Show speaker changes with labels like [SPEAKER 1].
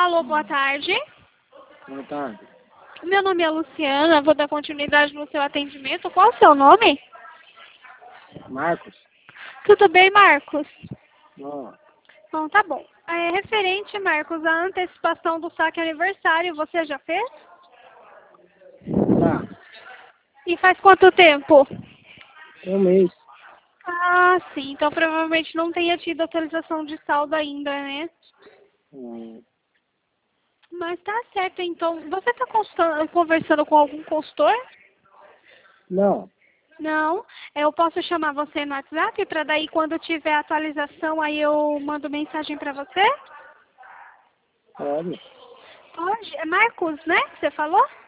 [SPEAKER 1] Alô, boa tarde.
[SPEAKER 2] Boa tarde.
[SPEAKER 1] Meu nome é Luciana, vou dar continuidade no seu atendimento. Qual o seu nome?
[SPEAKER 2] Marcos?
[SPEAKER 1] Tudo bem, Marcos?
[SPEAKER 2] Ó,
[SPEAKER 1] Bom, tá bom. Referente, Marcos, à antecipação do saque aniversário, você já fez?
[SPEAKER 2] tá.
[SPEAKER 1] E faz quanto tempo?
[SPEAKER 2] Um mês.
[SPEAKER 1] Ah, sim. Então provavelmente não tenha tido atualização de saldo ainda, né?
[SPEAKER 2] Hum,
[SPEAKER 1] Mas tá certo, então. Você está conversando com algum consultor?
[SPEAKER 2] Não,
[SPEAKER 1] Não. Eu posso chamar você no WhatsApp para daí quando tiver atualização aí eu mando mensagem para você?
[SPEAKER 2] pode.
[SPEAKER 1] Pode. É Marcos, né? Você falou?